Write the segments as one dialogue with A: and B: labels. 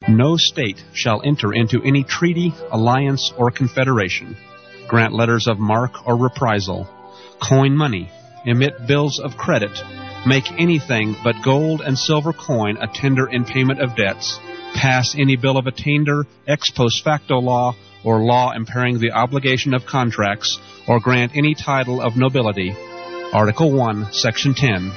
A: No state shall enter into any treaty, alliance, or confederation, grant letters of marque or reprisal, coin money, emit bills of credit, make anything but gold and silver coin a tender in payment of debts, pass any bill of attainder, ex post facto law, or law impairing the obligation of contracts, or grant any title of nobility. Article 1, Section 10.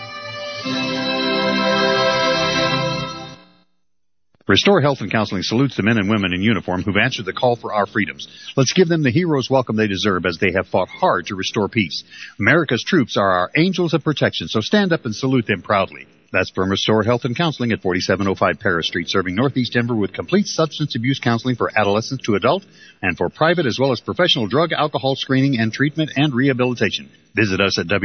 B: Restore Health and Counseling salutes the men and women in uniform who've answered the call for our freedoms. Let's give them the hero's welcome they deserve, as they have fought hard to restore peace. America's troops are our angels of protection, so stand up and salute them proudly. That's from Restore Health and Counseling at 4705 Paris Street, serving Northeast Denver with complete substance abuse counseling for adolescents to adult and for private as well as professional drug, alcohol screening and treatment and rehabilitation. Visit us at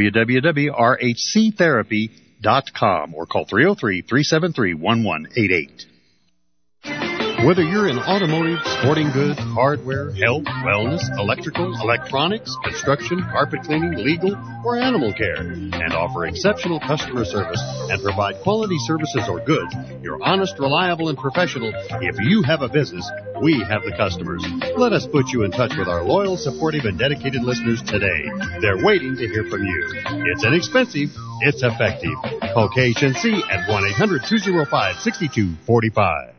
B: www.rhctherapy.com or call 303-373-1188. Whether you're in automotive, sporting goods, hardware, health, wellness, electrical, electronics, construction, carpet cleaning, legal, or animal care, and offer exceptional customer service and provide quality services or goods, you're honest, reliable, and professional. If you have a business, we have the customers. Let us put you in touch with our loyal, supportive, and dedicated listeners today. They're waiting to hear from you. It's inexpensive. It's effective. Call KHNC at 1-800-205-6245.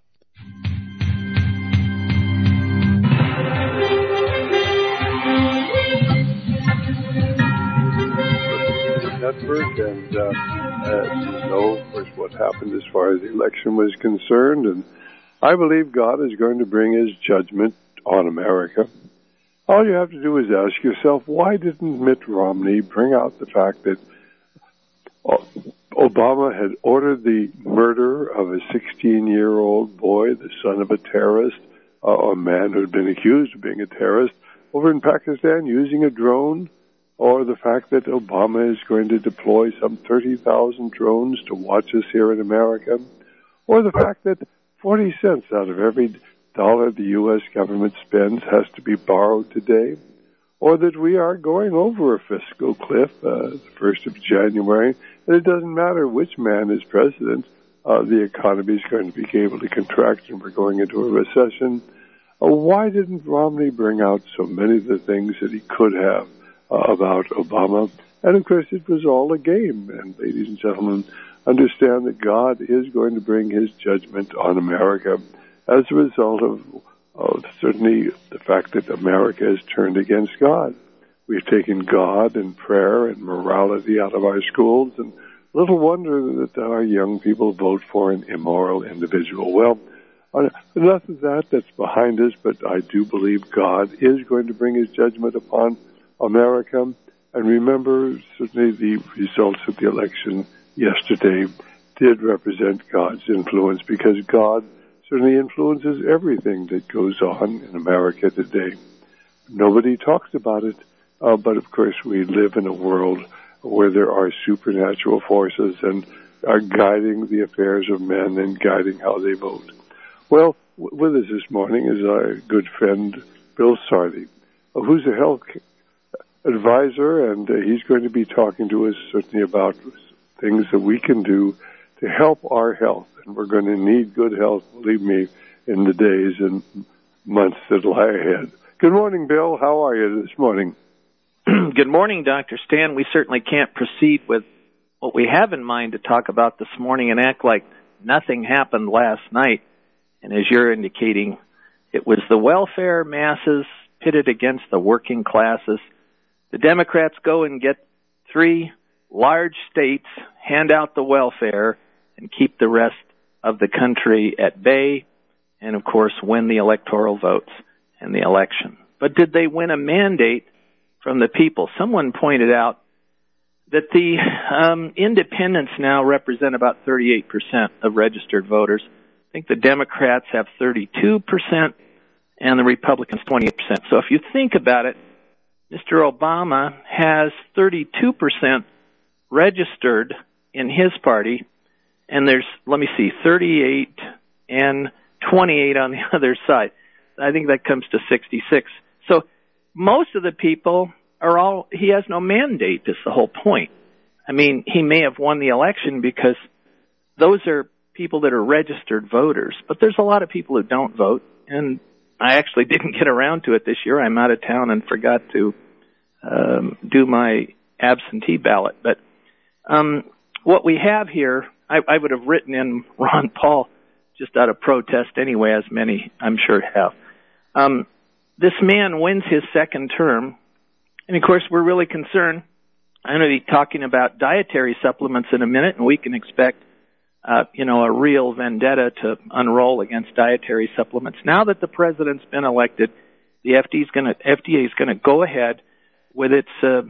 C: Network, and you know, of course, what happened as far as the election was concerned, and I believe God is going to bring His judgment on America. All you have to do is ask yourself, why didn't Mitt Romney bring out the fact that Obama had ordered the murder of a 16-year-old boy, the son of a terrorist, a man who had been accused of being a terrorist, over in Pakistan using a drone? Or the fact that Obama is going to deploy some 30,000 drones to watch us here in America? Or the fact that 40 cents out of every dollar the U.S. government spends has to be borrowed today? Or that we are going over a fiscal cliff the 1st of January, and it doesn't matter which man is president, the economy is going to be able to contract and we're going into a recession. Why didn't Romney bring out so many of the things that he could have about Obama? And of course, it was all a game. And ladies and gentlemen, understand that God is going to bring His judgment on America as a result of certainly the fact that America has turned against God. We've taken God and prayer and morality out of our schools, and little wonder that our young people vote for an immoral individual. Well, enough of that. That's behind us, but I do believe God is going to bring His judgment upon America. And remember, certainly the results of the election yesterday did represent God's influence, because God certainly influences everything that goes on in America today. Nobody talks about it, but of course we live in a world where there are supernatural forces and are guiding the affairs of men and guiding how they vote. Well, with us this morning is our good friend Bill Sardi, who's a health advisor, and he's going to be talking to us certainly about things that we can do to help our health. And we're going to need good health, believe me, in the days and months that lie ahead. Good morning, Bill. How are you this morning?
D: Good morning, Dr. Stan. We certainly can't proceed with what we have in mind to talk about this morning and act like nothing happened last night. And as you're indicating, it was the welfare masses pitted against the working classes. The Democrats go and get 3 large states, hand out the welfare, and keep the rest of the country at bay, and of course win the electoral votes in the election. But did they win a mandate from the people? Someone pointed out that the independents now represent about 38% of registered voters. I think the Democrats have 32% and the Republicans 28%. So if you think about it, Mr. Obama has 32% registered in his party, and there's, 38 and 28 on the other side. I think that comes to 66. So most of the people he has no mandate, is the whole point. I mean, he may have won the election because those are people that are registered voters, but there's a lot of people who don't vote, and I actually didn't get around to it this year. I'm out of town and forgot to do my absentee ballot. But what we have here, I would have written in Ron Paul just out of protest anyway, as many I'm sure have. This man wins his second term, and of course we're really concerned. I'm going to be talking about dietary supplements in a minute, and we can expect a real vendetta to unroll against dietary supplements. Now that the president's been elected, the FDA is going to go ahead with its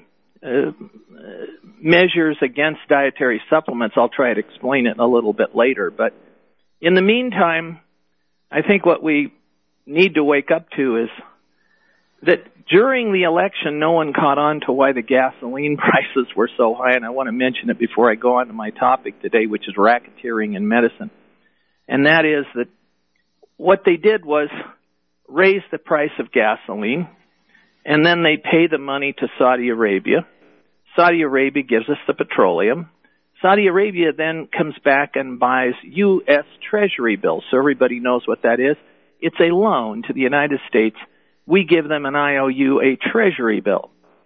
D: measures against dietary supplements. I'll try to explain it a little bit later. But in the meantime, I think what we need to wake up to is that during the election, no one caught on to why the gasoline prices were so high, and I want to mention it before I go on to my topic today, which is racketeering in medicine. And that is that what they did was raise the price of gasoline, and then they pay the money to Saudi Arabia. Saudi Arabia gives us the petroleum. Saudi Arabia then comes back and buys U.S. Treasury bills, so everybody knows what that is. It's a loan to the United States. We give them an IOU, a Treasury bill.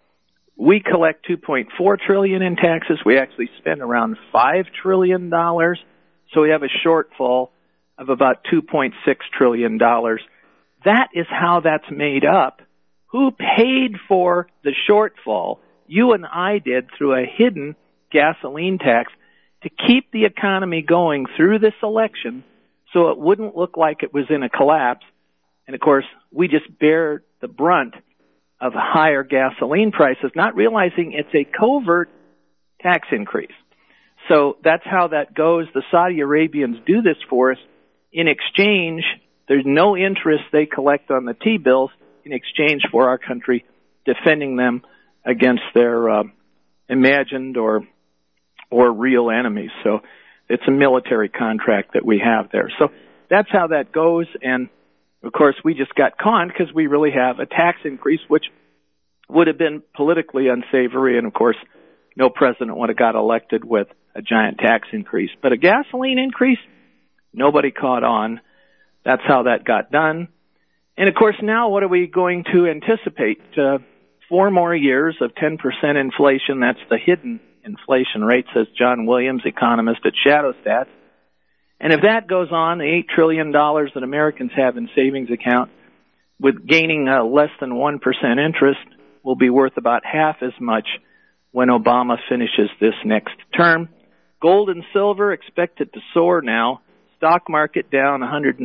D: We collect $2.4 trillion in taxes. We actually spend around $5 trillion, so we have a shortfall of about $2.6 trillion. That is how that's made up. Who paid for the shortfall? You and I did through a hidden gasoline tax to keep the economy going through this election so it wouldn't look like it was in a collapse. And, of course, we just bear the brunt of higher gasoline prices, not realizing it's a covert tax increase. So that's how that goes. The Saudi Arabians do this for us. In exchange, there's no interest they collect on the T-bills in exchange for our country defending them against their imagined or real enemies. So it's a military contract that we have there. So that's how that goes. And of course, we just got conned because we really have a tax increase, which would have been politically unsavory. And of course, no president would have got elected with a giant tax increase. But a gasoline increase, nobody caught on. That's how that got done. And of course, now what are we going to anticipate? 4 more years of 10% inflation. That's the hidden inflation rate, says John Williams, economist at ShadowStats. And if that goes on, the $8 trillion that Americans have in savings accounts, with gaining less than 1% interest, will be worth about half as much when Obama finishes this next term. Gold and silver expected to soar now. Stock market down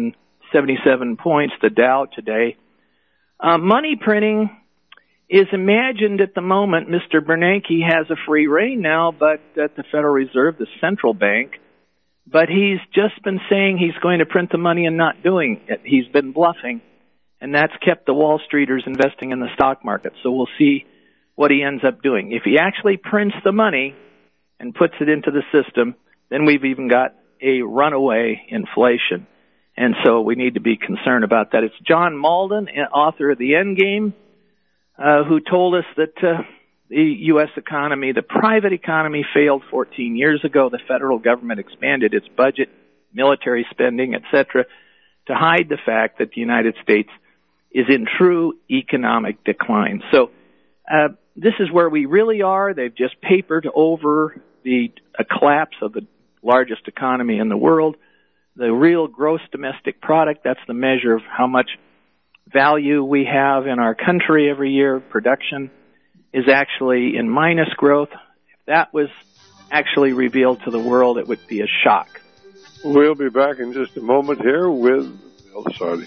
D: 177 points, the Dow today. Money printing is imagined at the moment. Mr. Bernanke has a free rein now, but at the Federal Reserve, the central bank. But he's just been saying he's going to print the money and not doing it. He's been bluffing, and that's kept the Wall Streeters investing in the stock market. So we'll see what he ends up doing. If he actually prints the money and puts it into the system, then we've even got a runaway inflation. And so we need to be concerned about that. It's John Malden, author of The Endgame, who told us that the U.S. economy, the private economy, failed 14 years ago. The federal government expanded its budget, military spending, etc., to hide the fact that the United States is in true economic decline. So this is where we really are. They've just papered over a collapse of the largest economy in the world. The real gross domestic product, that's the measure of how much value we have in our country every year, production, is actually in minus growth. If that was actually revealed to the world, it would be a shock.
C: We'll be back in just a moment here with Bill Sardi.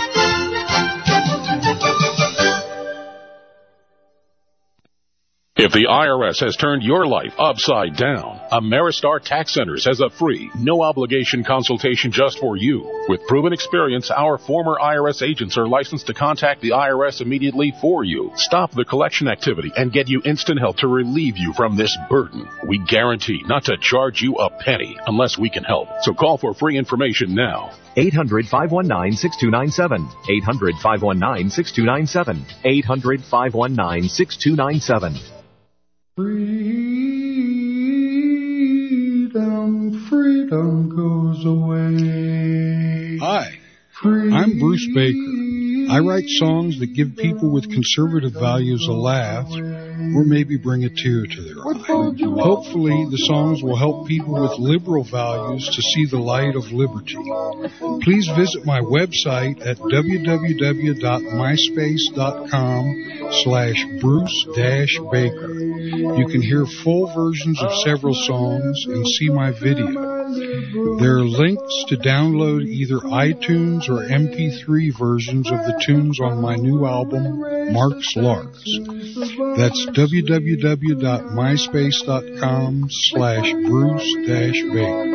E: If The IRS has turned your life upside down. Ameristar Tax Centers has a free, no-obligation consultation just for you. With proven experience, our former IRS agents are licensed to contact the IRS immediately for you, stop the collection activity, and get you instant help to relieve you from this burden. We guarantee not to charge you a penny unless we can help. So call for free information now.
F: 800-519-6297. 800-519-6297. 800-519-6297.
G: Freedom goes away.
H: Hi, I'm Bruce Baker. I write songs that give people with conservative values a laugh or maybe bring a tear to their eye. Hopefully, the songs will help people with liberal values to see the light of liberty. Please visit my website at www.myspace.com/Bruce-Baker. You can hear full versions of several songs and see my video. There are links to download either iTunes or MP3 versions of the tunes on my new album, Mark's Larks. That's www.myspace.com/Bruce-Baker.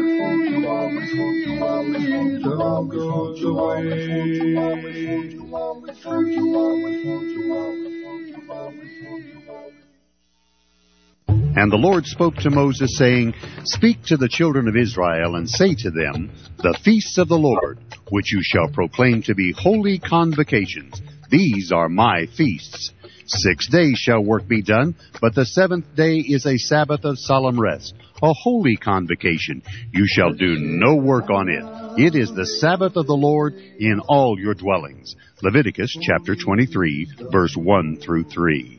B: And the Lord spoke to Moses, saying, Speak to the children of Israel, and say to them, The feasts of the Lord, which you shall proclaim to be holy convocations, these are my feasts. 6 days shall work be done, but the seventh day is a Sabbath of solemn rest, a holy convocation. You shall do no work on it. It is the Sabbath of the Lord in all your dwellings. Leviticus chapter 23, verse 1 through 3.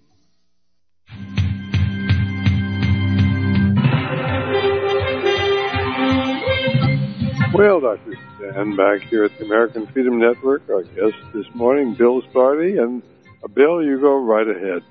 C: Well, Dr. Stan, back here at the American Freedom Network. Our guest this morning, Bill Sparty. And Bill, you go right ahead.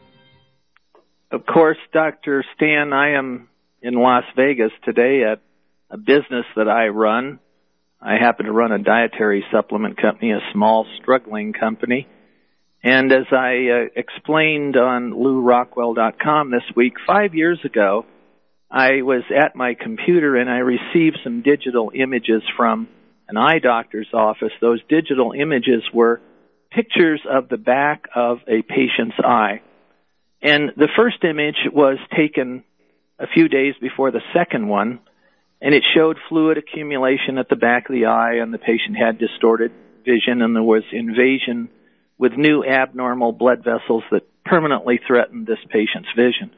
D: Of course, Dr. Stan, I am in Las Vegas today at a business that I run. I happen to run a dietary supplement company, a small, struggling company. And as I explained on LouRockwell.com this week, 5 years ago, I was at my computer and I received some digital images from an eye doctor's office. Those digital images were pictures of the back of a patient's eye. And the first image was taken a few days before the second one, and it showed fluid accumulation at the back of the eye, and the patient had distorted vision, and there was invasion with new abnormal blood vessels that permanently threatened this patient's vision.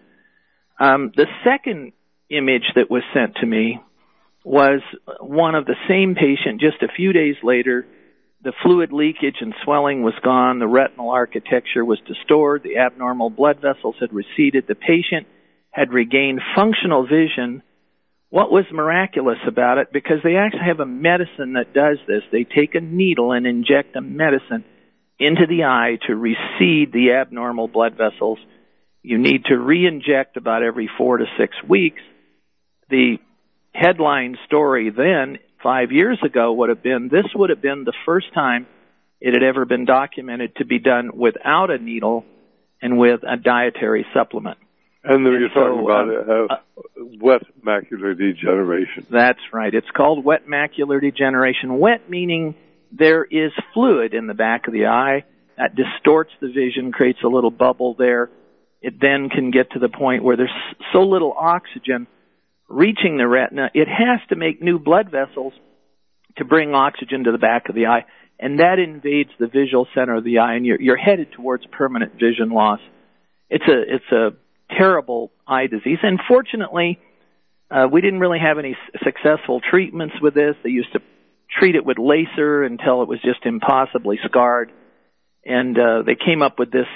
D: The second image that was sent to me was one of the same patient just a few days later. The fluid leakage and swelling was gone. The retinal architecture was distorted. The abnormal blood vessels had receded. The patient had regained functional vision. What was miraculous about it, because they actually have a medicine that does this. They take a needle and inject a medicine into the eye to recede the abnormal blood vessels. You need to re-inject about every 4 to 6 weeks. The headline story then, 5 years ago, would have been, this would have been the first time it had ever been documented to be done without a needle and with a dietary supplement.
C: And you're talking about wet macular degeneration.
D: That's right. It's called wet macular degeneration. Wet meaning there is fluid in the back of the eye that distorts the vision, creates a little bubble there. It then can get to the point where there's so little oxygen reaching the retina, it has to make new blood vessels to bring oxygen to the back of the eye, and that invades the visual center of the eye, and you're headed towards permanent vision loss. It's a terrible eye disease, and fortunately, we didn't really have any successful treatments with this. They used to treat it with laser until it was just impossibly scarred, and they came up with this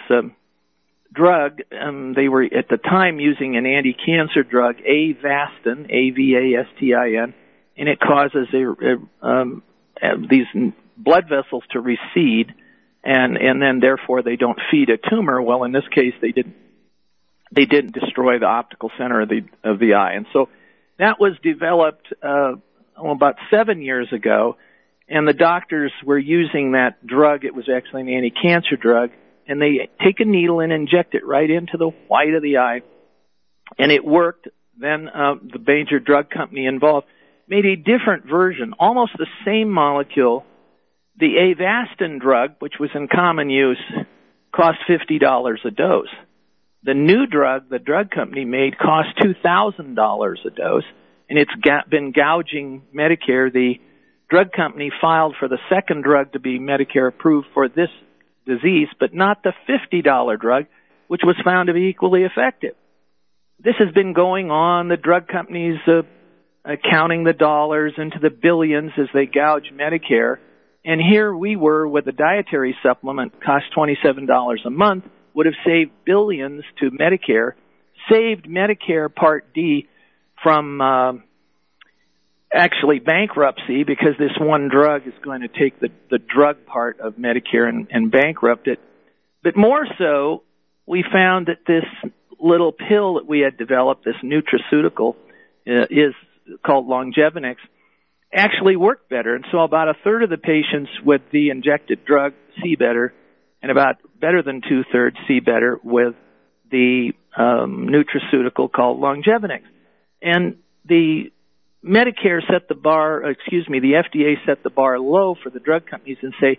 D: drug. They were at the time using an anti-cancer drug, Avastin, A-V-A-S-T-I-N, and it causes these blood vessels to recede, and then therefore they don't feed a tumor. Well, in this case, they didn't destroy the optical center of the eye, and so that was developed about 7 years ago, and the doctors were using that drug. It was actually an anti-cancer drug and they take a needle and inject it right into the white of the eye, and it worked. Then the major drug company involved made a different version, almost the same molecule. The Avastin drug, which was in common use, cost $50 a dose. The new drug the drug company made cost $2,000 a dose, and it's been gouging Medicare. The drug company filed for the second drug to be Medicare approved for this disease, but not the $50 drug, which was found to be equally effective. This has been going on. The drug companies counting the dollars into the billions as they gouge Medicare. And here we were with a dietary supplement, cost $27 a month, would have saved billions to Medicare, saved Medicare Part D from actually bankruptcy, because this one drug is going to take the drug part of Medicare and bankrupt it. But more so, we found that this little pill that we had developed, this nutraceutical, is called Longevinix, actually worked better. And so about a third of the patients with the injected drug see better, and about better than two-thirds see better with the nutraceutical called Longevinix. And the Medicare set the bar, the FDA set the bar low for the drug companies and say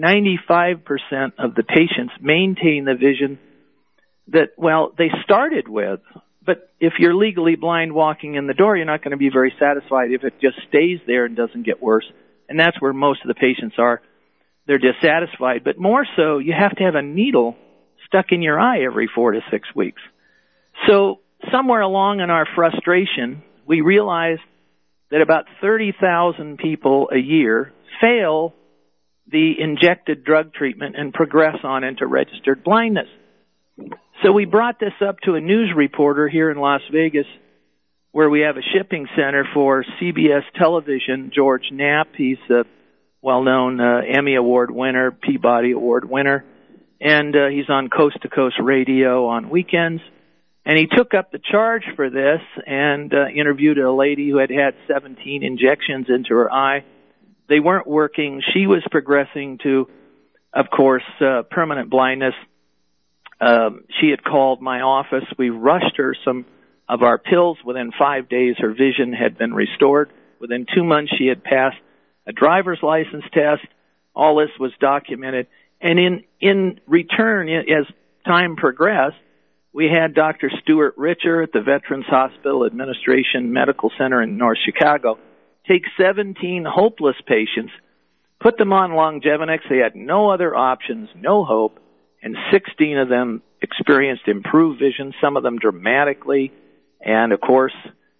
D: 95% of the patients maintain the vision that, well, they started with. But if you're legally blind walking in the door, you're not going to be very satisfied if it just stays there and doesn't get worse. And that's where most of the patients are. They're dissatisfied. But more so, you have to have a needle stuck in your eye every 4 to 6 weeks. So somewhere along in our frustration, we realized that about 30,000 people a year fail the injected drug treatment and progress on into registered blindness. So we brought this up to a news reporter here in Las Vegas, where we have a shipping center for CBS television, George Knapp. He's a well-known Emmy Award winner, Peabody Award winner, and he's on Coast to Coast radio on weekends. And he took up the charge for this and interviewed a lady who had had 17 injections into her eye. They weren't working. She was progressing to, of course, permanent blindness. She had called my office. We rushed her some of our pills. Within 5 days, her vision had been restored. Within 2 months, she had passed a driver's license test. All this was documented. And in return, as time progressed, we had Dr. Stuart Richer at the Veterans Hospital Administration Medical Center in North Chicago take 17 hopeless patients, put them on Longevinix. They had no other options, no hope, and 16 of them experienced improved vision, some of them dramatically. And, of course,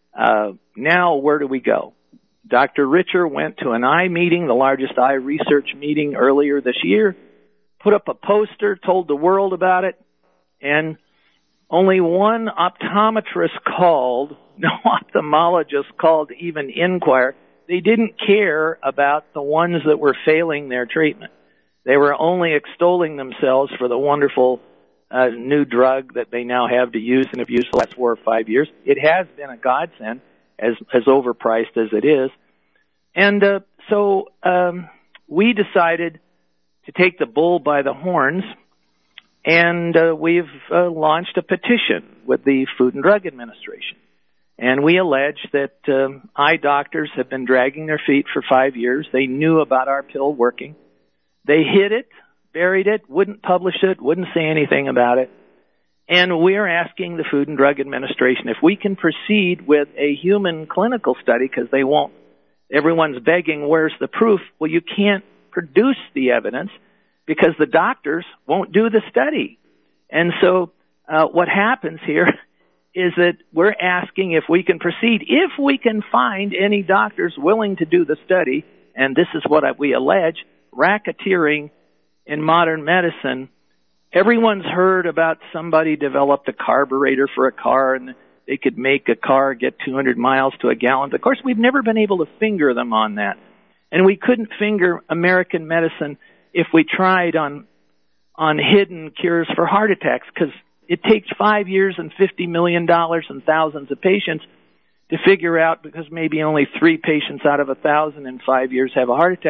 D: now where do we go? Dr. Richer went to an eye meeting, the largest eye research meeting earlier this year, put up a poster, told the world about it, and only one optometrist called, no ophthalmologist called to even inquire. They didn't care about the ones that were failing their treatment. They were only extolling themselves for the wonderful new drug that they now have to use and have used the last 4 or 5 years. It has been a godsend, as overpriced as it is. And so we decided to take the bull by the horns, and we've launched a petition with the Food and Drug Administration. And we allege that eye doctors have been dragging their feet for 5 years. They knew about our pill working. They hid it, buried it, wouldn't publish it, wouldn't say anything about it. And we're asking the Food and Drug Administration if we can proceed with a human clinical study, because they won't. Everyone's begging, where's the proof? Well, you can't produce the evidence because the doctors won't do the study. And so what happens here is that we're asking if we can proceed, if we can find any doctors willing to do the study, and this is what we allege, racketeering in modern medicine. Everyone's heard about somebody developed a carburetor for a car and they could make a car get 200 miles to a gallon. Of course, we've never been able to finger them on that. And we couldn't finger American medicine if we tried on hidden cures for heart attacks, because it takes 5 years and $50 million and thousands of patients to figure out, because maybe only 3 patients out of 1,000 in 5 years have a heart attack.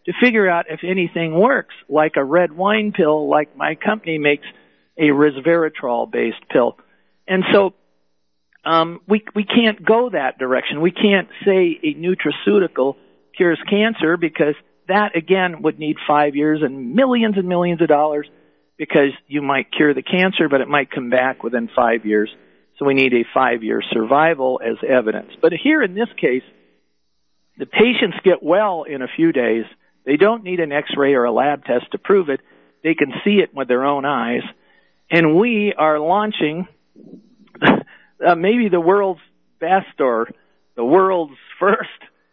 D: to figure out if anything works, like a red wine pill, like my company makes a resveratrol-based pill. And so we can't go that direction. We can't say a nutraceutical cures cancer, because that, again, would need 5 years and millions of dollars, because you might cure the cancer, but it might come back within 5 years. So we need a 5-year survival as evidence. But here in this case, the patients get well in a few days. They don't need an X-ray or a lab test to prove it. They can see it with their own eyes. And we are launching maybe the world's best or the world's first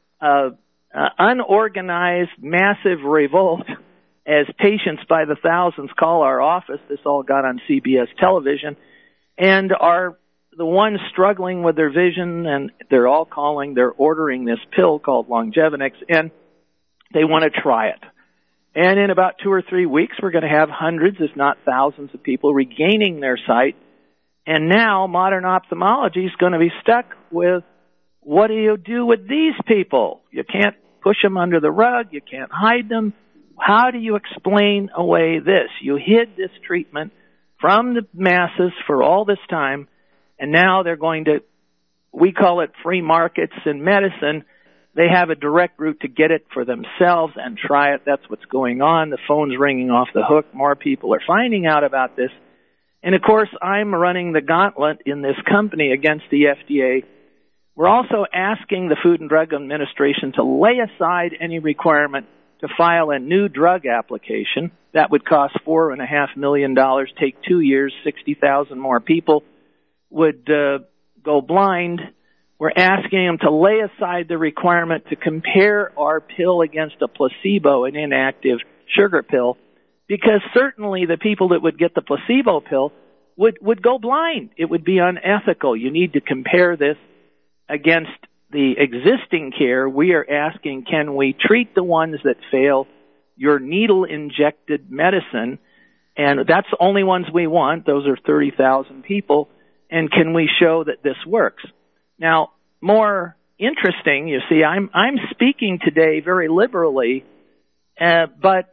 D: unorganized, massive revolt as patients by the thousands call our office. This all got on CBS television, and are the ones struggling with their vision, and they're ordering this pill called Longevinix, and they want to try it. And in about 2 or 3 weeks, we're going to have hundreds, if not thousands, of people regaining their sight. And now modern ophthalmology is going to be stuck with, what do you do with these people? You can't push them under the rug. You can't hide them. How do you explain away this? You hid this treatment from the masses for all this time, and now they're going to, we call it free markets in medicine. They have a direct route to get it for themselves and try it. That's what's going on. The phone's ringing off the hook. More people are finding out about this. And, of course, I'm running the gauntlet in this company against the FDA. We're also asking the Food and Drug Administration to lay aside any requirement to file a new drug application. That would cost $4.5 million, take 2 years, 60,000 more people would go blind. We're asking them to lay aside the requirement to compare our pill against a placebo, an inactive sugar pill, because certainly the people that would get the placebo pill would go blind. It would be unethical. You need to compare this against the existing care. We are asking, can we treat the ones that fail your needle-injected medicine? And that's the only ones we want. Those are 30,000 people. And can we show that this works? Now, more interesting, you see, I'm speaking today very liberally, but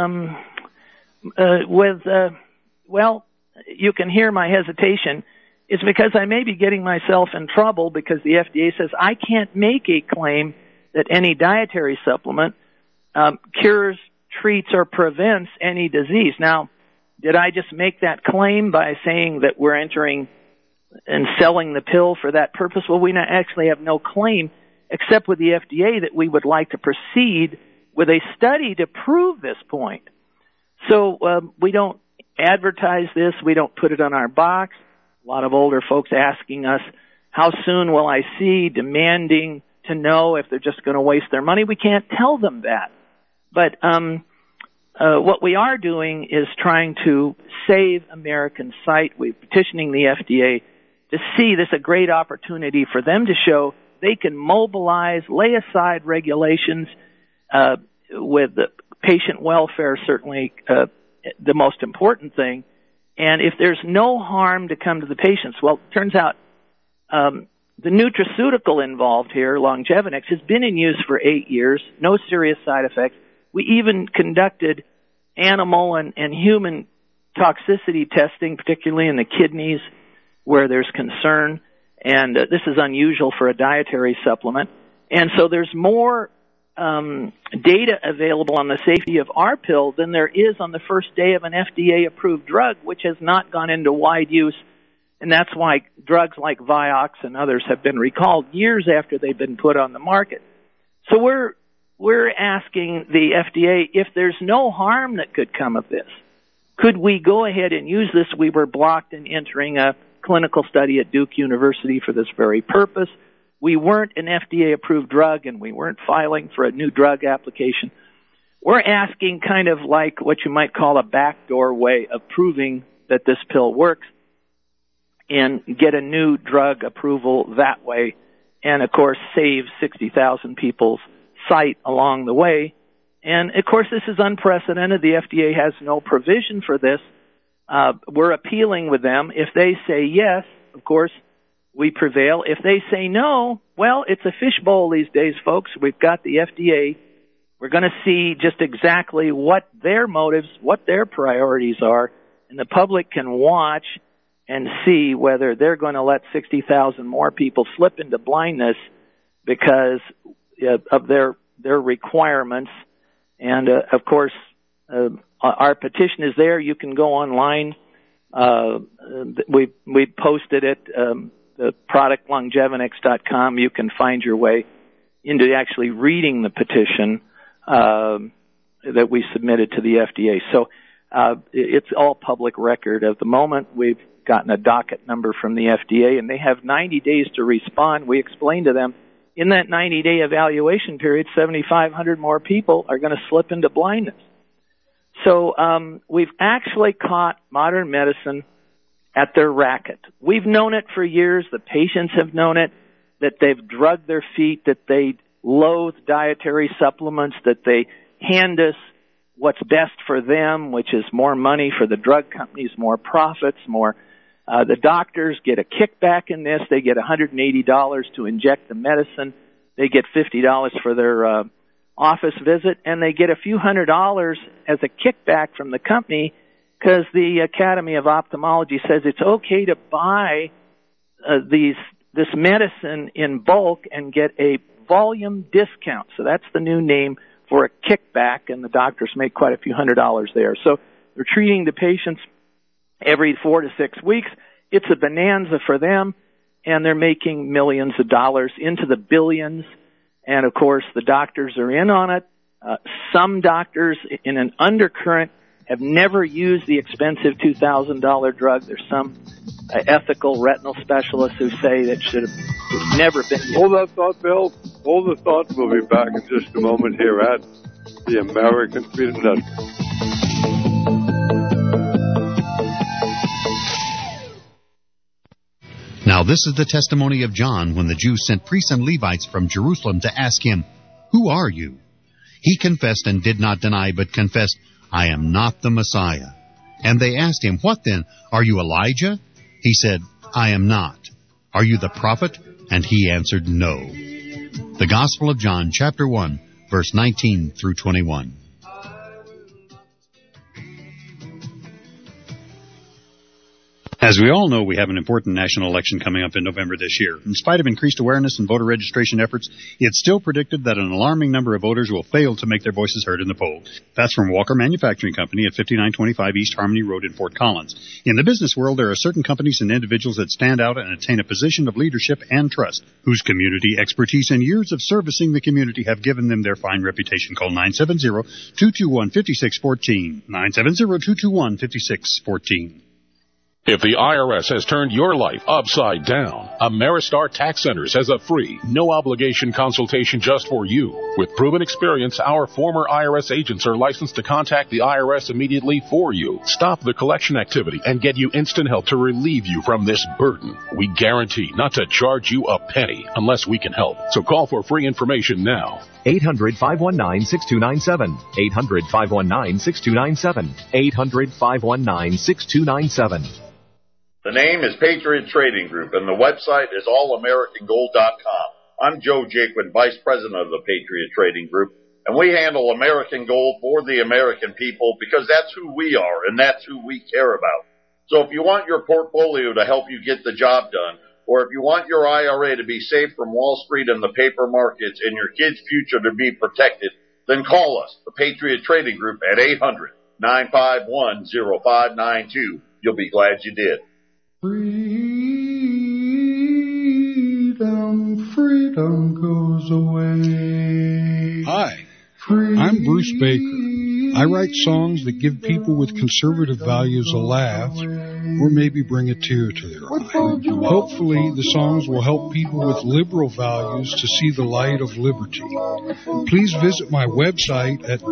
D: you can hear my hesitation. It's because I may be getting myself in trouble, because the FDA says I can't make a claim that any dietary supplement cures, treats, or prevents any disease. Now, did I just make that claim by saying that we're entering and selling the pill for that purpose? Well, we actually have no claim, except with the FDA, that we would like to proceed with a study to prove this point. So we don't advertise this. We don't put it on our box. A lot of older folks asking us, how soon will I see, demanding to know if they're just going to waste their money. We can't tell them that. But what we are doing is trying to save American sight. We're petitioning the FDA to see this a great opportunity for them to show they can mobilize, lay aside regulations with the patient welfare, certainly the most important thing. And if there's no harm to come to the patients, well, it turns out the nutraceutical involved here, Longevinix, has been in use for 8 years, no serious side effects. We even conducted animal and human toxicity testing, particularly in the kidneys, where there's concern. And this is unusual for a dietary supplement. And so there's more data available on the safety of our pill than there is on the first day of an FDA-approved drug, which has not gone into wide use. And that's why drugs like Vioxx and others have been recalled years after they've been put on the market. So we're asking the FDA, if there's no harm that could come of this, could we go ahead and use this? We were blocked in entering a clinical study at Duke University for this very purpose. We weren't an FDA-approved drug, and we weren't filing for a new drug application. We're asking kind of like what you might call a backdoor way of proving that this pill works and get a new drug approval that way, and, of course, save 60,000 people's sight along the way. And, of course, this is unprecedented. The FDA has no provision for this. We're appealing with them. If they say yes, of course, we prevail. If they say no, well, it's a fishbowl these days, folks. We've got the FDA We're going to see just exactly what their motives, what their priorities are, and the public can watch and see whether they're going to let 60,000 more people slip into blindness because of their requirements. And, of course, our petition is there. You can go online. We posted it, the product Longevinix.com. You can find your way into actually reading the petition that we submitted to the FDA. So it's all public record. At the moment, we've gotten a docket number from the FDA, and they have 90 days to respond. We explained to them, in that 90-day evaluation period, 7,500 more people are going to slip into blindness. So we've actually caught modern medicine at their racket. We've known it for years. The patients have known it, that they've drugged their feet, that they loathe dietary supplements, that they hand us what's best for them, which is more money for the drug companies, more profits, more. The doctors get a kickback in this. They get $180 to inject the medicine. They get $50 for their office visit, and they get a few $100s as a kickback from the company because the Academy of Ophthalmology says it's okay to buy this medicine in bulk and get a volume discount. So that's the new name for a kickback, and the doctors make quite a few $100 there. So they're treating the patients every 4 to 6 weeks. It's a bonanza for them, and they're making millions of dollars into the billions. And, of course, the doctors are in on it. Some doctors in an undercurrent have never used the expensive $2,000 drug. There's some ethical retinal specialists who say that should have never been used.
C: Hold that thought, Bill. Hold the thought. We'll be back in just a moment here at the American Freedom Network.
B: Now this is the testimony of John when the Jews sent priests and Levites from Jerusalem to ask him, "Who are you?" He confessed and did not deny, but confessed, "I am not the Messiah." And they asked him, "What then? Are you Elijah?" He said, "I am not." "Are you the prophet?" And he answered, "No." The Gospel of John, chapter 1, verse 19 through 21. As we all know, we have an important national election coming up in November this year. In spite of increased awareness and voter registration efforts, it's still predicted that an alarming number of voters will fail to make their voices heard in the polls. That's from Walker Manufacturing Company at 5925 East Harmony Road in Fort Collins. In the business world, there are certain companies and individuals that stand out and attain a position of leadership and trust, whose community expertise and years of servicing the community have given them their fine reputation. Call 970-221-5614. 970-221-5614.
E: If the IRS has turned your life upside down, Ameristar Tax Centers has a free, no-obligation consultation just for you. With proven experience, our former IRS agents are licensed to contact the IRS immediately for you, stop the collection activity, and get you instant help to relieve you from this burden. We guarantee not to charge you a penny unless we can help. So call for free information now.
F: 800-519-6297. 800-519-6297. 800-519-6297.
I: The name is Patriot Trading Group, and the website is allamericangold.com. I'm Joe Jaquin, Vice President of the Patriot Trading Group, and we handle American gold for the American people because that's who we are and that's who we care about. So if you want your portfolio to help you get the job done, or if you want your IRA to be safe from Wall Street and the paper markets and your kids' future to be protected, then call us, the Patriot Trading Group, at 800-951-0592. You'll be glad you did.
G: Freedom goes away.
H: Hi, I'm Bruce Baker. I write songs that give people with conservative values a laugh, or maybe bring a tear to their eye. Hopefully, the songs will help people with liberal values to see the light of liberty. Please visit my website at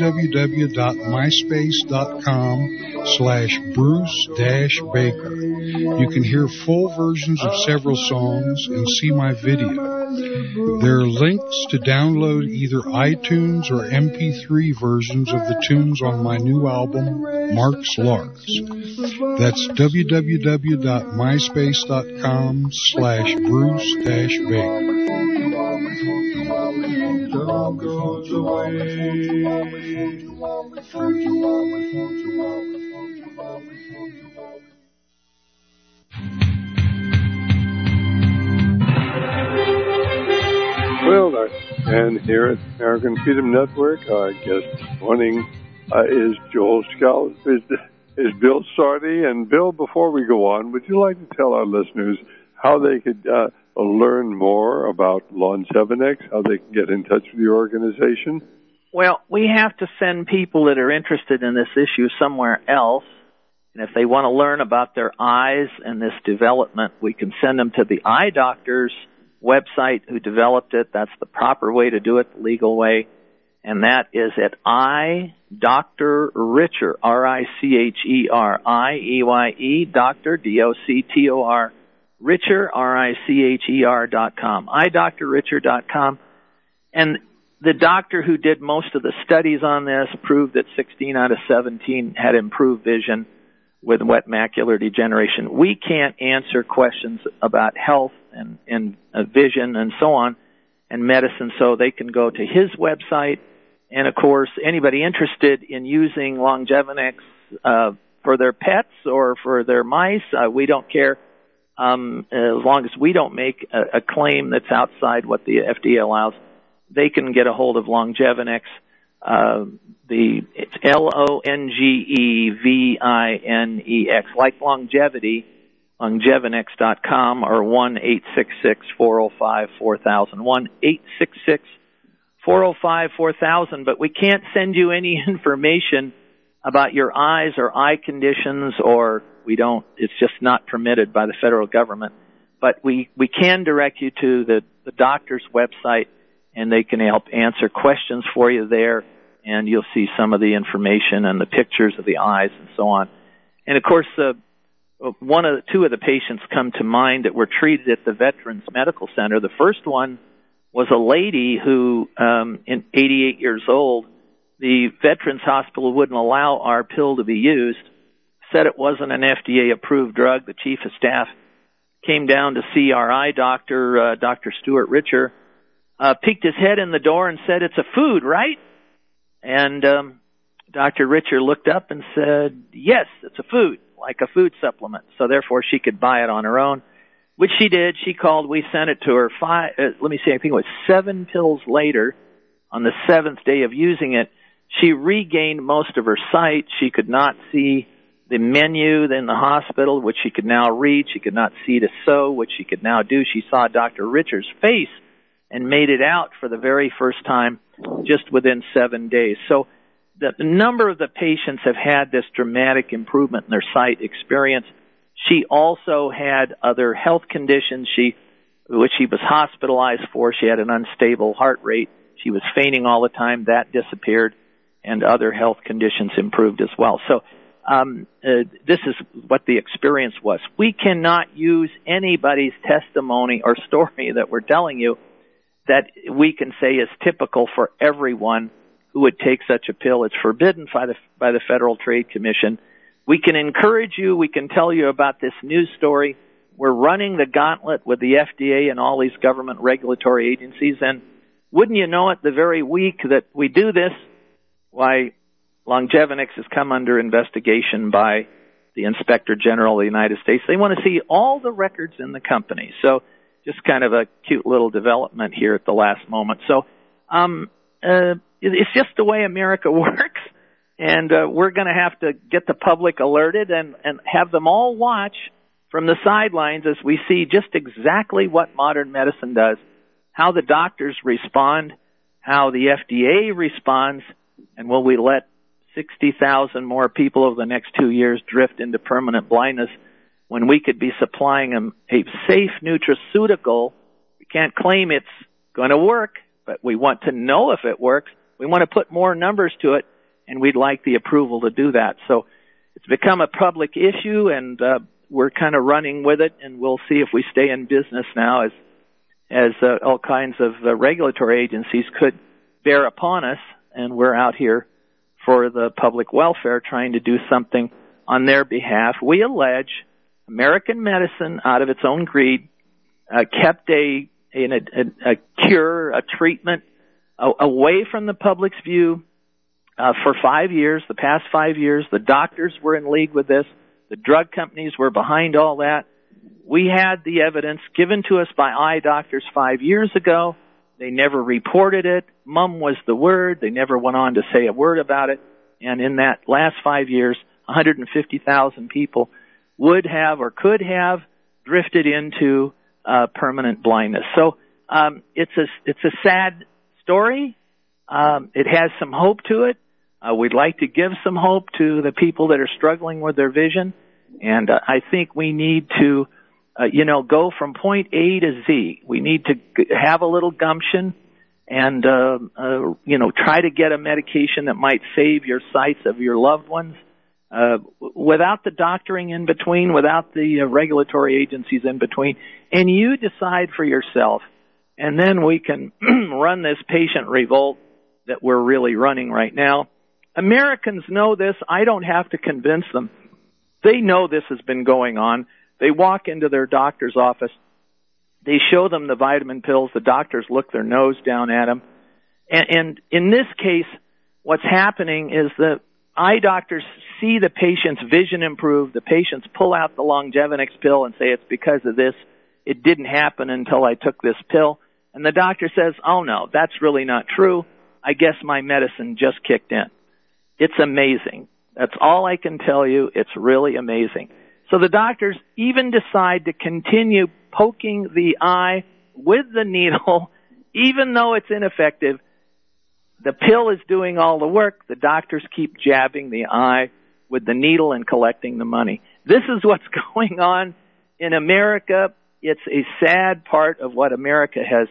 H: www.myspace.com/Bruce-Baker. You can hear full versions of several songs and see my video. There are links to download either iTunes or MP3 versions of the tunes on my new album, Mark's Larks. That's www.myspace.com/Bruce-Baker.
G: freedom goes away.
C: Well, and here at American Freedom Network, our guest this morning is Joel Scout, is Bill Sardi. And Bill, before we go on, would you like to tell our listeners how they could learn more about Longevinex, how they can get in touch with your organization?
D: Well, we have to send people that are interested in this issue somewhere else. And if they want to learn about their eyes and this development, we can send them to the eye doctor's website who developed it. That's the proper way to do it, the legal way. And that is at Dr. Richer, R-I-C-H-E-R, I-E-Y-E, Dr. D-O-C-T-O-R, Richer, R-I-C-H-E-R.com, idoctorricher.com. And the doctor who did most of the studies on this proved that 16 out of 17 had improved vision with wet macular degeneration. We can't answer questions about health and vision and so on and medicine, so they can go to his website. And, of course, anybody interested in using Longevinex for their pets or for their mice, we don't care as long as we don't make a claim that's outside what the FDA allows. They can get a hold of Longevinex. It's Longevinex, like longevity, Longevinex.com, or 1-866-405-4000, 1-866-405-4000. But we can't send you any information about your eyes or eye conditions, or it's just not permitted by the federal government. But we can direct you to the doctor's website, and they can help answer questions for you there, and you'll see some of the information and the pictures of the eyes and so on. And, of course, two of the patients come to mind that were treated at the Veterans Medical Center. The first one was a lady who, 88 years old, the Veterans Hospital wouldn't allow our pill to be used, said it wasn't an FDA-approved drug. The chief of staff came down to see our eye doctor, Dr. Stuart Richer, peeked his head in the door and said, "It's a food, right?" And Dr. Richer looked up and said, "Yes, it's a food, like a food supplement." So therefore she could buy it on her own, which she did. She called. We sent it to her. I think it was 7 pills later. On the 7th day of using it, she regained most of her sight. She could not see the menu in the hospital, which she could now read. She could not see to sew, which she could now do. She saw Dr. Richer's face and made it out for the very first time just within 7 days. So the number of the patients have had this dramatic improvement in their sight experience. She also had other health conditions which she was hospitalized for. She had an unstable heart rate. She was fainting all the time. That disappeared, and other health conditions improved as well. So this is what the experience was. We cannot use anybody's testimony or story that we're telling you that we can say is typical for everyone who would take such a pill. It's forbidden by the Federal Trade Commission. We can encourage you. We can tell you about this news story. We're running the gauntlet with the FDA and all these government regulatory agencies. And wouldn't you know it, the very week that we do this, why, Longevinex has come under investigation by the Inspector General of the United States. They want to see all the records in the company. So just kind of a cute little development here at the last moment. So it's just the way America works, and we're going to have to get the public alerted and have them all watch from the sidelines as we see just exactly what modern medicine does, how the doctors respond, how the FDA responds, and will we let 60,000 more people over the next 2 years drift into permanent blindness when we could be supplying them a safe nutraceutical? We can't claim it's going to work, but we want to know if it works. We want to put more numbers to it, and we'd like the approval to do that. So it's become a public issue, and we're kind of running with it, and we'll see if we stay in business now as all kinds of regulatory agencies could bear upon us, and we're out here for the public welfare trying to do something on their behalf. We allege American medicine, out of its own greed, kept a cure, a treatment away from the public's view for 5 years, the past 5 years. The doctors were in league with this. The drug companies were behind all that. We had the evidence given to us by eye doctors 5 years ago. They never reported it. Mum was the word. They never went on to say a word about it. And in that last 5 years, 150,000 people would have or could have drifted into permanent blindness. So it's a sad story. It has some hope to it. We'd like to give some hope to the people that are struggling with their vision. And I think we need to, go from point A to Z. We need to have a little gumption and, try to get a medication that might save your sights of your loved ones. Without the doctoring in between, without the regulatory agencies in between, and you decide for yourself, and then we can run this patient revolt that we're really running right now. Americans know this. I don't have to convince them. They know this has been going on. They walk into their doctor's office. They show them the vitamin pills. The doctors look their nose down at them. And in this case, what's happening is the eye doctors see the patient's vision improve. The patients pull out the Longevinix pill and say it's because of this. It didn't happen until I took this pill. And the doctor says, oh, no, that's really not true. I guess my medicine just kicked in. It's amazing. That's all I can tell you. It's really amazing. So the doctors even decide to continue poking the eye with the needle, even though it's ineffective. The pill is doing all the work. The doctors keep jabbing the eye with the needle and collecting the money. This is what's going on in America. It's a sad part of what America has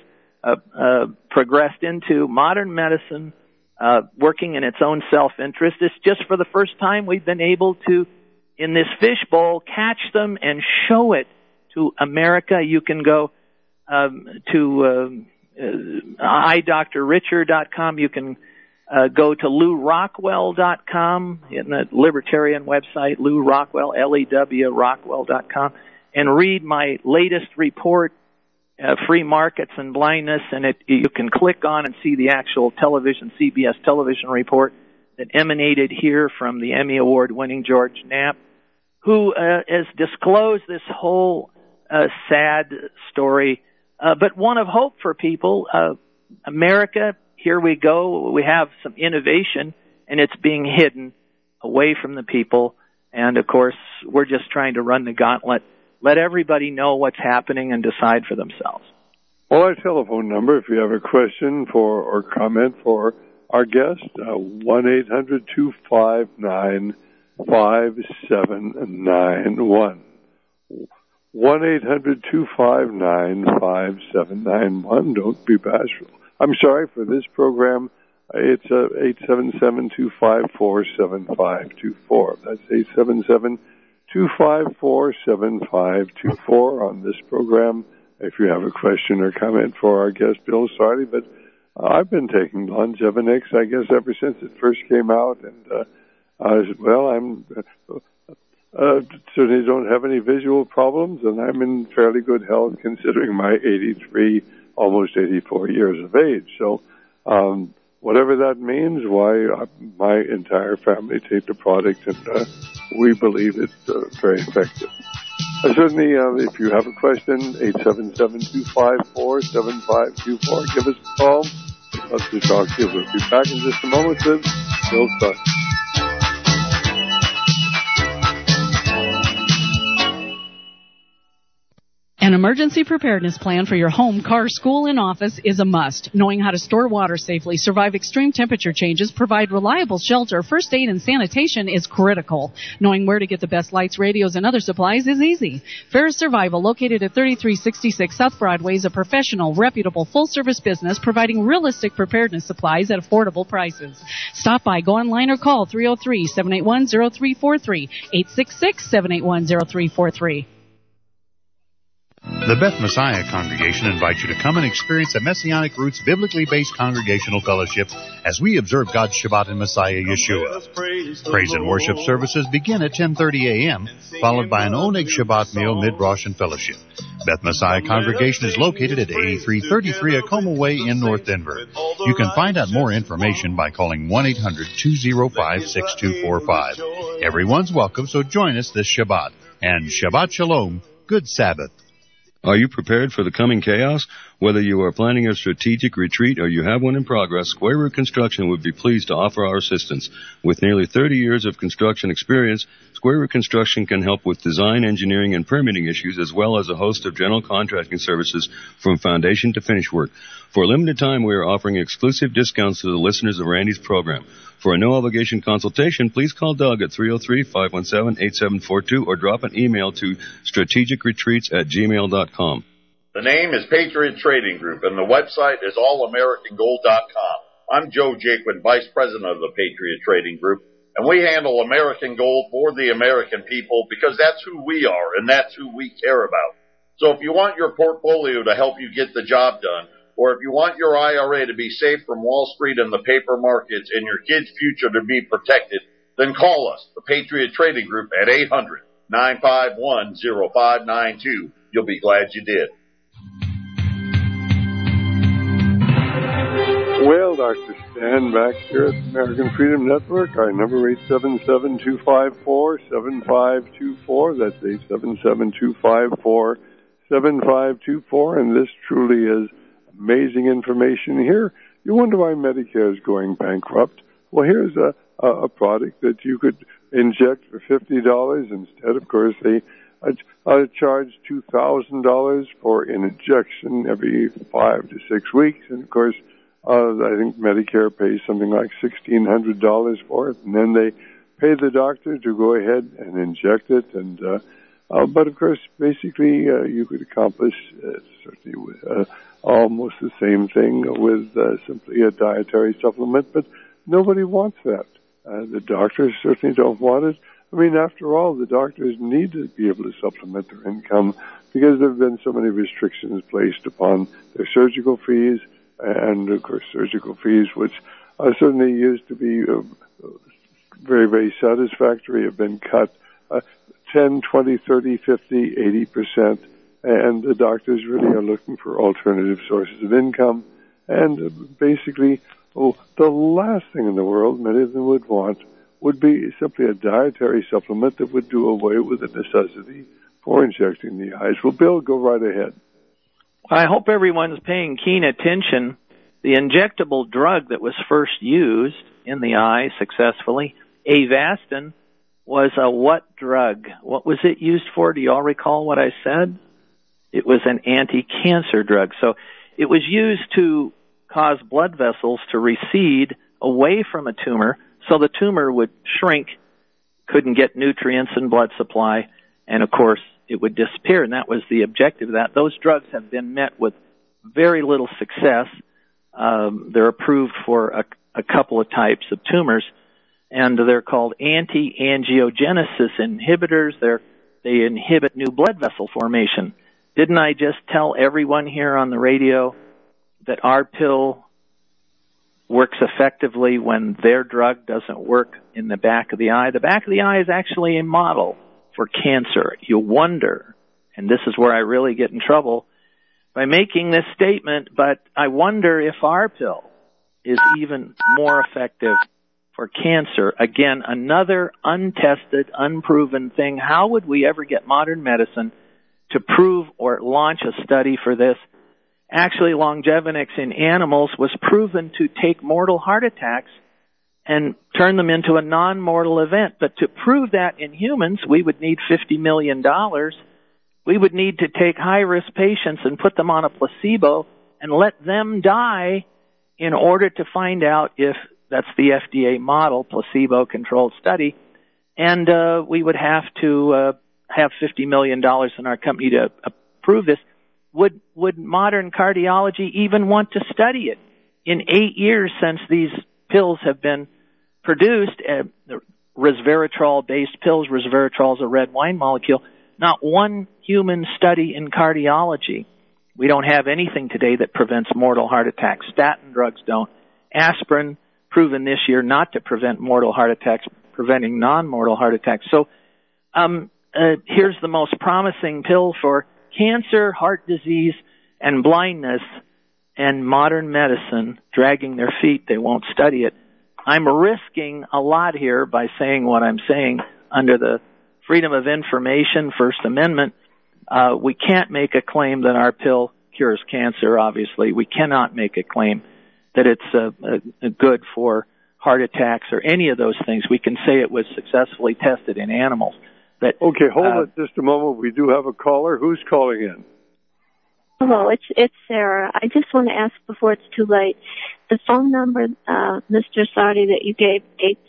D: progressed into. Modern medicine, working in its own self-interest. It's just for the first time we've been able to, in this fishbowl, catch them and show it to America. You can go to eyedoctorricher.com. You can go to LewRockwell.com, in the libertarian website, Lew Rockwell, L-E-W, Rockwell.com, and read my latest report, Free Markets and Blindness, and you can click on and see the actual CBS television report that emanated here from the Emmy Award-winning George Knapp, who has disclosed this whole sad story, but one of hope for people. America, here we go. We have some innovation, and it's being hidden away from the people. And, of course, we're just trying to run the gauntlet. Let everybody know what's happening and decide for themselves.
C: Well, our telephone number, if you have a question or comment for our guest, 1-800-259-5791. 1-800-259-5791. Don't be bashful. I'm sorry, for this program, it's 877-254-7524. That's 877-254-7524 on this program. If you have a question or comment for our guest, Bill Sardi, but I've been taking Longevinix, I guess, ever since it first came out, and I'm certainly don't have any visual problems, and I'm in fairly good health considering my 83, almost 84 years of age. So, whatever that means, why my entire family take the product, and we believe it's very effective. Certainly, if you have a question, 877-254-7524. Give us a call. We'd love to talk to you. We'll be back in just a moment with Bill Sardi.
F: An emergency preparedness plan for your home, car, school, and office is a must. Knowing how to store water safely, survive extreme temperature changes, provide reliable shelter, first aid, and sanitation is critical. Knowing where to get the best lights, radios, and other supplies is easy. Ferris Survival, located at 3366 South Broadway, is a professional, reputable, full-service business providing realistic preparedness supplies at affordable prices. Stop by, go online, or call 303-781-0343, 866-781-0343.
B: The Beth Messiah Congregation invites you to come and experience a Messianic Roots biblically based congregational fellowship as we observe God's Shabbat in Messiah Yeshua. Praise and worship services begin at 10:30 a.m., followed by an Oneg Shabbat meal mid-Rosh and fellowship. Beth Messiah Congregation is located at 8333 Acoma Way in North Denver. You can find out more information by calling 1-800-205-6245. Everyone's welcome, so join us this Shabbat. And Shabbat Shalom, good Sabbath.
J: Are you prepared for the coming chaos? Whether you are planning a strategic retreat or you have one in progress, Square Root Construction would be pleased to offer our assistance. With nearly 30 years of construction experience, Square Root Construction can help with design, engineering, and permitting issues, as well as a host of general contracting services from foundation to finish work. For a limited time, we are offering exclusive discounts to the listeners of Randy's program. For a no-obligation consultation, please call Doug at 303-517-8742 or drop an email to strategicretreats@gmail.com.
I: The name is Patriot Trading Group, and the website is allamericangold.com. I'm Joe Jaquin, Vice President of the Patriot Trading Group, and we handle American gold for the American people because that's who we are and that's who we care about. So if you want your portfolio to help you get the job done, or if you want your IRA to be safe from Wall Street and the paper markets and your kids' future to be protected, then call us, the Patriot Trading Group, at 800-951-0592. You'll be glad you did.
C: Well, Dr. Stan back here at the American Freedom Network. Our number 877-254-7524. That's 877-254-7524. And this truly is amazing information here. You wonder why Medicare is going bankrupt. Well, here's a product that you could inject for $50 instead. Of course, they charge $2,000 for an injection every 5 to 6 weeks. And, of course, I think Medicare pays something like $1,600 for it. And then they pay the doctor to go ahead and inject it. And but, of course, basically you could accomplish certainly with almost the same thing with simply a dietary supplement, but nobody wants that. The doctors certainly don't want it. I mean, after all, the doctors need to be able to supplement their income because there have been so many restrictions placed upon their surgical fees, and, of course, surgical fees, which certainly used to be very, very satisfactory, have been cut 10, 20, 30, 50, 80%. And the doctors really are looking for alternative sources of income. And basically, the last thing in the world many of them would want would be simply a dietary supplement that would do away with the necessity for injecting the eyes. Well, Bill, go right ahead.
D: I hope everyone's paying keen attention. The injectable drug that was first used in the eye successfully, Avastin, was a what drug? What was it used for? Do you all recall what I said? It was an anti-cancer drug. So it was used to cause blood vessels to recede away from a tumor so the tumor would shrink, couldn't get nutrients and blood supply, and, of course, it would disappear. And that was the objective of that. Those drugs have been met with very little success. They're approved for a couple of types of tumors, and they're called anti-angiogenesis inhibitors. They inhibit new blood vessel formation. Didn't I just tell everyone here on the radio that our pill works effectively when their drug doesn't work in the back of the eye? The back of the eye is actually a model for cancer. You wonder, and this is where I really get in trouble by making this statement, but I wonder if our pill is even more effective for cancer. Again, another untested, unproven thing. How would we ever get modern medicine to prove or launch a study for this? Actually, Longevinix in animals was proven to take mortal heart attacks and turn them into a non-mortal event. But to prove that in humans, we would need $50 million. We would need to take high-risk patients and put them on a placebo and let them die in order to find out if that's the FDA model, placebo-controlled study. And we would have to have $50 million in our company to approve this. Would modern cardiology even want to study it? In 8 years since these pills have been produced, resveratrol-based pills, resveratrol is a red wine molecule, not one human study in cardiology. We don't have anything today that prevents mortal heart attacks. Statin drugs don't. Aspirin, proven this year not to prevent mortal heart attacks, preventing non-mortal heart attacks. So here's the most promising pill for cancer, heart disease, and blindness, and modern medicine dragging their feet. They won't study it. I'm risking a lot here by saying what I'm saying under the Freedom of Information, First Amendment. We can't make a claim that our pill cures cancer, obviously. We cannot make a claim that it's good for heart attacks or any of those things. We can say it was successfully tested in animals. But,
C: okay, hold it just a moment. We do have a caller. Who's calling in?
K: Hello, it's Sarah. I just want to ask before it's too late. The phone number, Mr. Sardi, that you gave,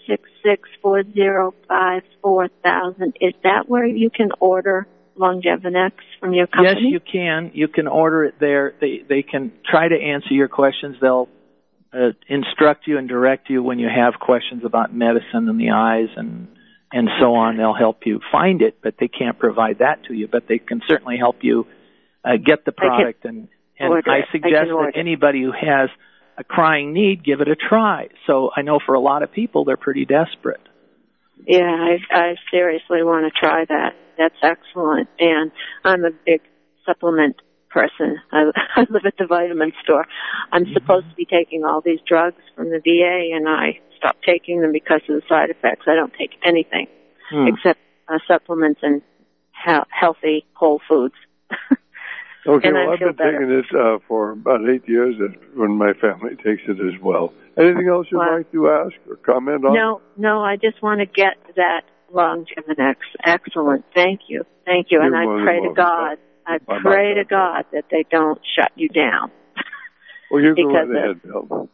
K: 866-405-4000, is that where you can order Longevinex from your company?
D: Yes, you can. You can order it there. They can try to answer your questions. They'll instruct you and direct you when you have questions about medicine and the eyes and so on. They'll help you find it, but they can't provide that to you. But they can certainly help you get the product. And I suggest that anybody who has a crying need, give it a try. So I know for a lot of people, they're pretty desperate.
K: Yeah, I seriously want to try that. That's excellent. And I'm a big supplement person. I live at the vitamin store. I'm supposed to be taking all these drugs from the VA, and I stopped taking them because of the side effects. I don't take anything except supplements and healthy whole foods.
C: Okay, well, I've been taking it for about 8 years when my family takes it as well. Anything else you'd like to ask or comment on?
K: No, I just want to get that Longevinex. Excellent. Thank you. And I pray to God, that they don't shut you down.
C: Well, you go right ahead, Bill.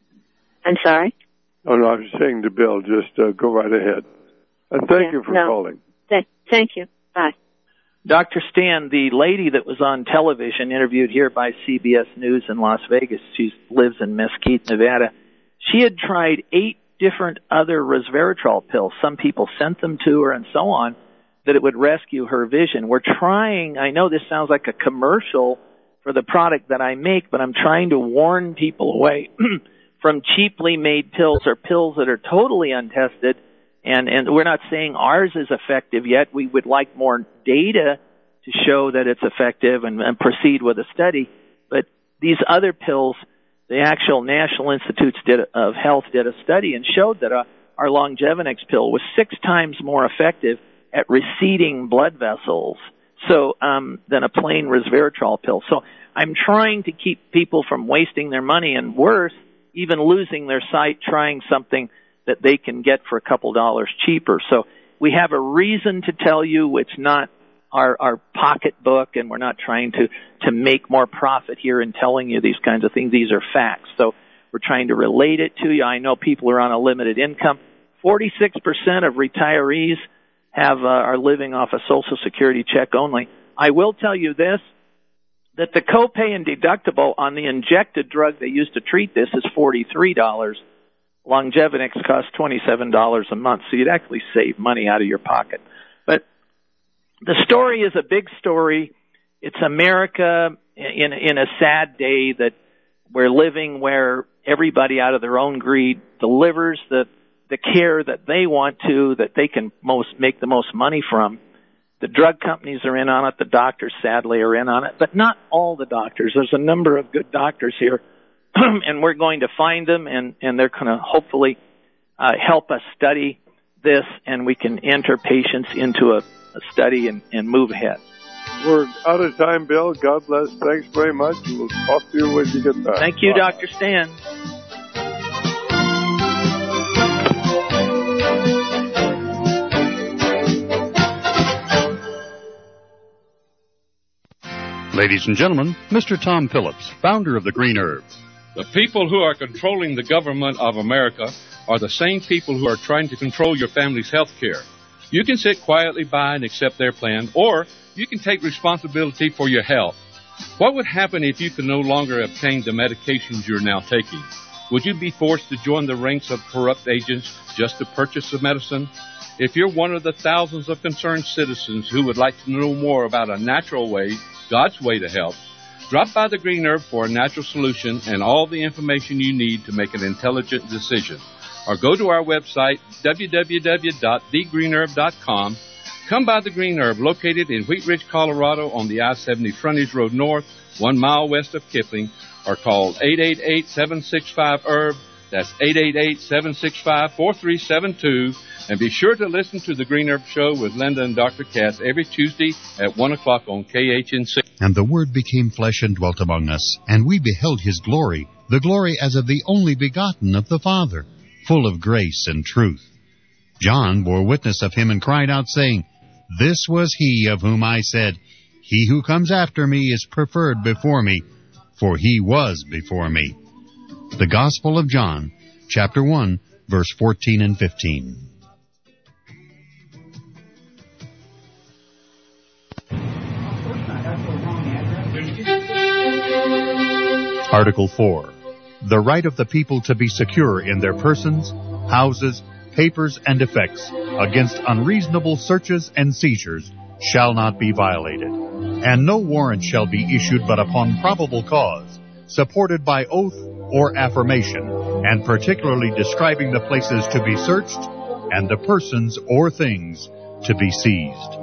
K: I'm sorry?
C: Oh, no, I was saying to Bill, just go right ahead. And thank you for calling.
K: Thank you. Bye.
D: Dr. Stan, the lady that was on television interviewed here by CBS News in Las Vegas, she lives in Mesquite, Nevada. She had tried 8 different other resveratrol pills. Some people sent them to her and so on, that it would rescue her vision. We're trying, I know this sounds like a commercial for the product that I make, but I'm trying to warn people away from cheaply made pills or pills that are totally untested. And we're not saying ours is effective yet. We would like more data to show that it's effective and proceed with a study. But these other pills, the actual National Institutes of Health did a study and showed that our Longevinex pill was 6 times more effective at receding blood vessels than a plain resveratrol pill. So I'm trying to keep people from wasting their money and worse, even losing their sight trying something that they can get for a couple dollars cheaper. So we have a reason to tell you it's not our pocketbook, and we're not trying to make more profit here in telling you these kinds of things. These are facts. So we're trying to relate it to you. I know people are on a limited income. 46% of retirees are living off a Social Security check only. I will tell you this, that the copay and deductible on the injected drug they use to treat this is $43. Longevinex costs $27 a month, so you'd actually save money out of your pocket. But the story is a big story. It's America in a sad day that we're living where everybody out of their own greed delivers the care that they want to, that they can make the most money from. The drug companies are in on it. The doctors, sadly, are in on it. But not all the doctors. There's a number of good doctors here. And we're going to find them, and they're going to hopefully help us study this, and we can enter patients into a study and move ahead.
C: We're out of time, Bill. God bless. Thanks very much. We'll talk to you when you get back.
D: Thank you, Dr. Stan.
B: Ladies and gentlemen, Mr. Tom Phillips, founder of the Green Herbs.
L: The people who are controlling the government of America are the same people who are trying to control your family's health care. You can sit quietly by and accept their plan, or you can take responsibility for your health. What would happen if you could no longer obtain the medications you're now taking? Would you be forced to join the ranks of corrupt agents just to purchase the medicine? If you're one of the thousands of concerned citizens who would like to know more about a natural way, God's way to help, drop by the Green Herb for a natural solution and all the information you need to make an intelligent decision. Or go to our website, www.thegreenherb.com. Come by the Green Herb, located in Wheat Ridge, Colorado on the I-70 Frontage Road North, 1 mile west of Kipling, or call 888-765-HERB. That's 888-765-4372. And be sure to listen to the Green Herb Show with Linda and Dr. Cass every Tuesday at 1 o'clock on KHNC.
M: And the Word became flesh and dwelt among us, and we beheld His glory, the glory as of the only begotten of the Father, full of grace and truth. John bore witness of Him and cried out, saying, This was He of whom I said, He who comes after me is preferred before me, for He was before me. The Gospel of John, chapter 1, verse 14 and 15. Article 4. The right of the people to be secure in their persons, houses, papers, and effects against unreasonable searches and seizures shall not be violated, and no warrant shall be issued but upon probable cause, supported by oath or affirmation, and particularly describing the places to be searched and the persons or things to be seized.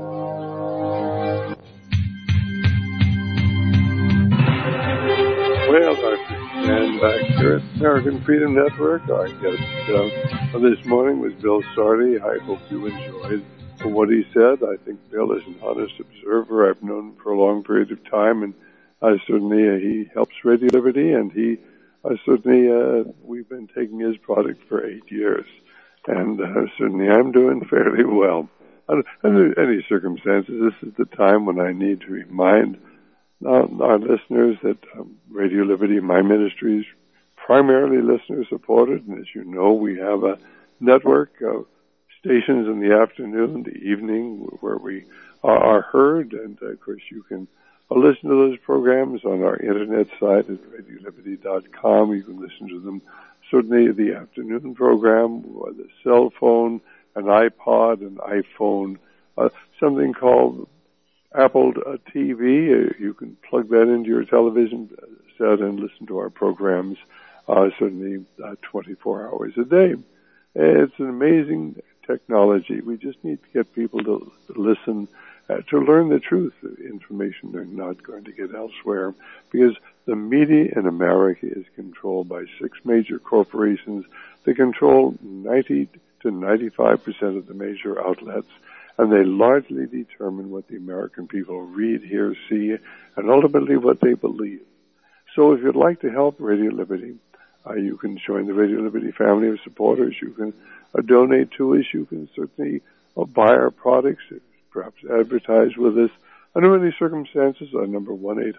C: Well, Dr. Stan back here at American Freedom Network. Our guest this morning was Bill Sardi. I hope you enjoyed what he said. I think Bill is an honest observer. I've known him for a long period of time, and certainly he helps Radio Liberty, and he certainly we've been taking his product for 8 years, and certainly I'm doing fairly well. Under any circumstances, this is the time when I need to remind our listeners that Radio Liberty, my ministry, is primarily listener-supported, and as you know, we have a network of stations in the afternoon, the evening, where we are heard, and of course you can listen to those programs on our internet site at radioliberty.com. You can listen to them certainly the afternoon program, or the cell phone, an iPod, an iPhone, something called Apple TV. You can plug that into your television set and listen to our programs certainly 24 hours a day. It's an amazing technology. We just need to get people to listen, to learn the truth, information they're not going to get elsewhere, because the media in America is controlled by 6 major corporations that control 90 to 95% of the major outlets, and they largely determine what the American people read, hear, see, and ultimately what they believe. So if you'd like to help Radio Liberty, you can join the Radio Liberty family of supporters. You can donate to us. You can certainly buy our products, perhaps advertise with us. Under any circumstances, our number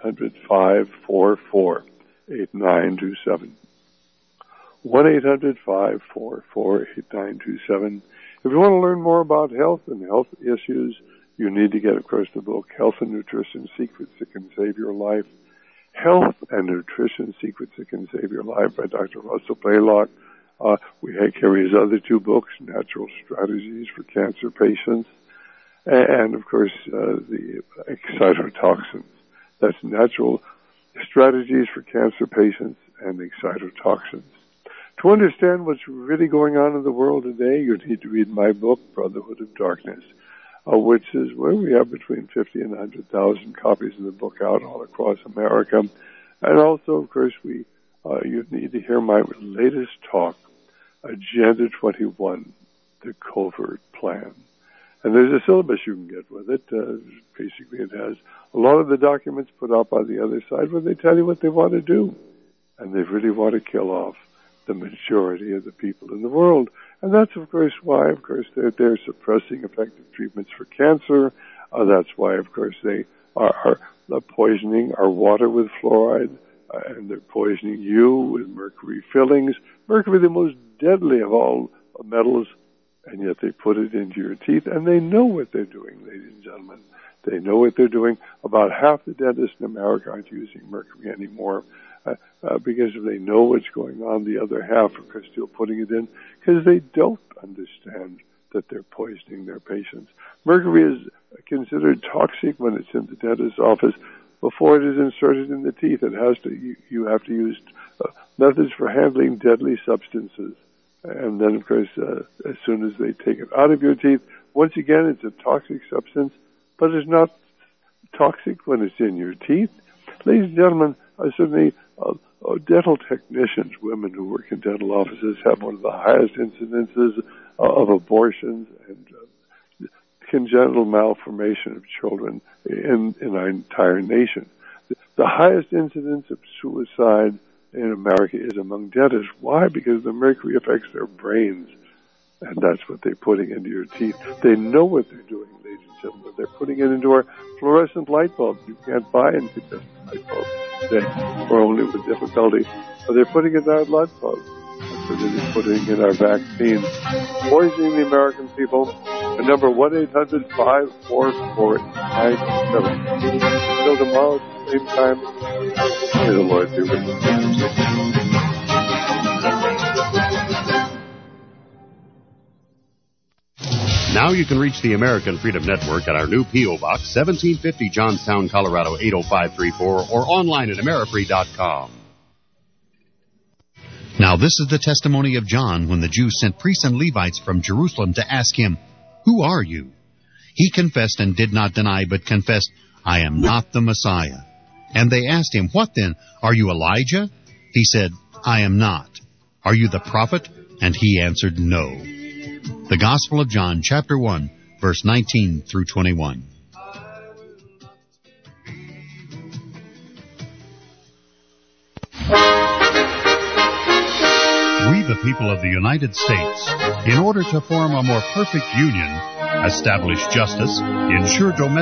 C: 1-800-544-8927. 1-800-544-8927. If you want to learn more about health and health issues, you need to get, of course, the book, Health and Nutrition Secrets That Can Save Your Life. Health and Nutrition Secrets That Can Save Your Life by Dr. Russell Blaylock. We carry his other 2 books, Natural Strategies for Cancer Patients, and, of course, the excitotoxins. That's Natural Strategies for Cancer Patients and excitotoxins. To understand what's really going on in the world today, you need to read my book, Brotherhood of Darkness, which is where we have between 50 and 100,000 copies of the book out all across America. And also, of course, you need to hear my latest talk, Agenda 21, the Covert Plan. And there's a syllabus you can get with it. Basically, it has a lot of the documents put out by the other side where they tell you what they want to do. And they really want to kill off the majority of the people in the world. And that's, of course, why, of course, they're suppressing effective treatments for cancer. That's why, of course, they are poisoning our water with fluoride, and they're poisoning you with mercury fillings. Mercury, the most deadly of all metals, and yet they put it into your teeth, and they know what they're doing, ladies and gentlemen. They know what they're doing. About half the dentists in America aren't using mercury anymore because they know what's going on. The other half are still putting it in because they don't understand that they're poisoning their patients. Mercury is considered toxic when it's in the dentist's office before it is inserted in the teeth. You have to use methods for handling deadly substances. And then, of course, as soon as they take it out of your teeth, once again, it's a toxic substance, but it's not toxic when it's in your teeth. Ladies and gentlemen, certainly dental technicians, women who work in dental offices, have one of the highest incidences of abortions and congenital malformation of children in our entire nation. The highest incidence of suicide in America is among dentists. Why? Because the mercury affects their brains, and that's what they're putting into your teeth. They know what they're doing, ladies and gentlemen. They're putting it into our fluorescent light bulbs. You can't buy an incandescent light bulb today, or only with difficulty. But they're putting it in our light bulbs. That's what they're putting in our vaccines, poisoning the American people. The number 1-800-544-987. Until tomorrow at the same time, may the Lord be with you.
B: Now you can reach the American Freedom Network at our new P.O. Box, 1750 Johnstown, Colorado, 80534, or online at amerifree.com.
M: Now this is the testimony of John when the Jews sent priests and Levites from Jerusalem to ask him, "Who are you?" He confessed and did not deny, but confessed, "I am not the Messiah." And they asked him, "What then? Are you Elijah?" He said, "I am not." "Are you the prophet?" And he answered, "No." The Gospel of John, chapter 1, verse 19 through 21. We, the people of the United States, in order to form a more perfect union, establish justice, ensure domestic